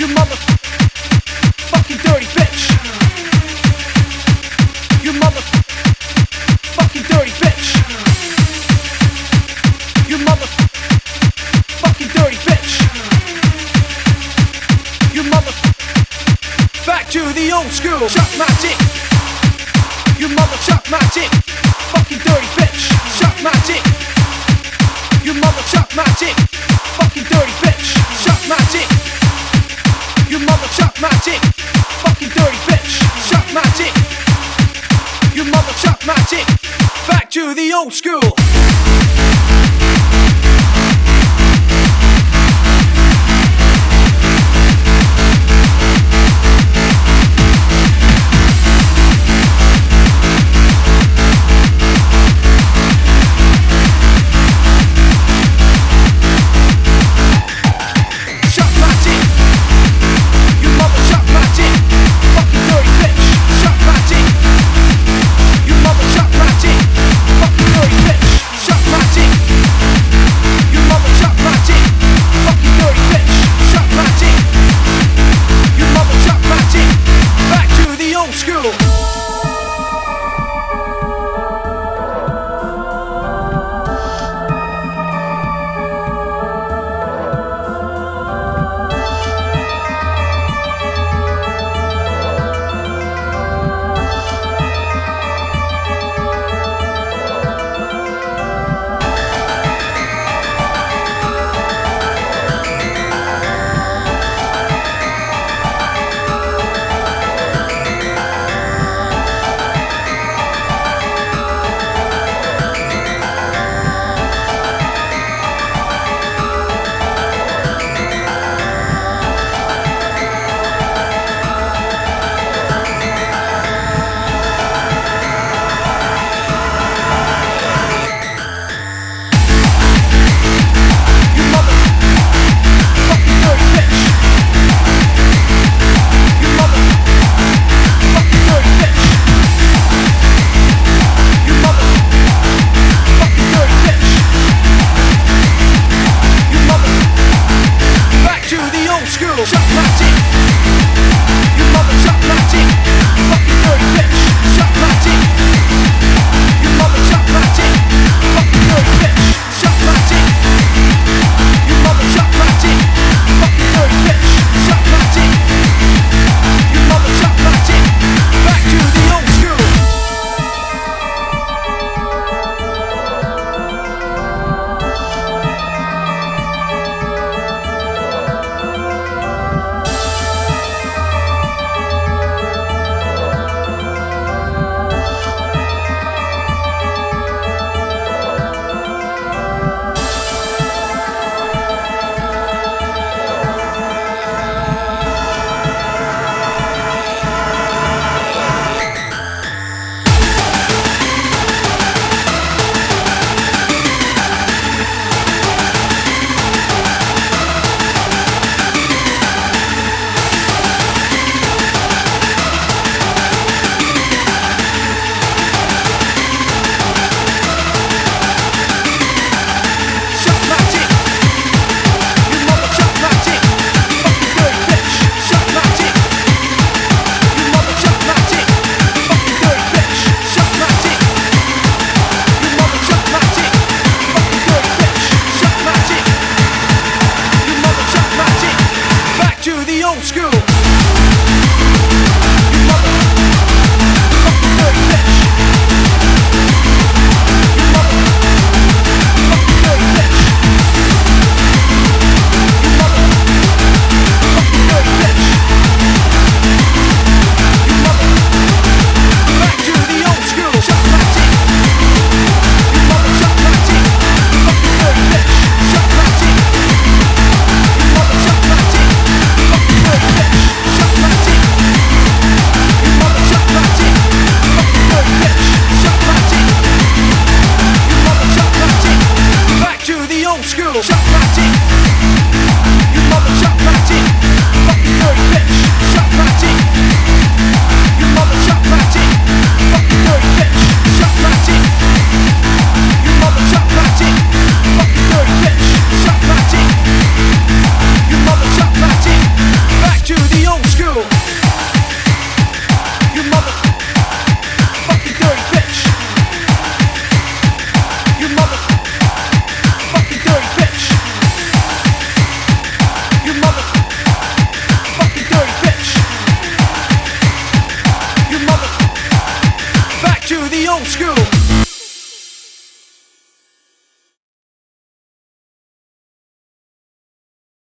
motherfucking dirty bitch. You motherfucking dirty bitch. You motherfucking dirty bitch. You mother. Back to the old school. Suck my dick. You mother suck my dick. Fucking dirty bitch. Suck my dick. You mother suck my dick. Fucking dirty bitch. Suck my dick. You mother suck my dick. Fucking dirty bitch. Suck my dick. You mother suck my dick. Back to the old school. Yeah. the old school.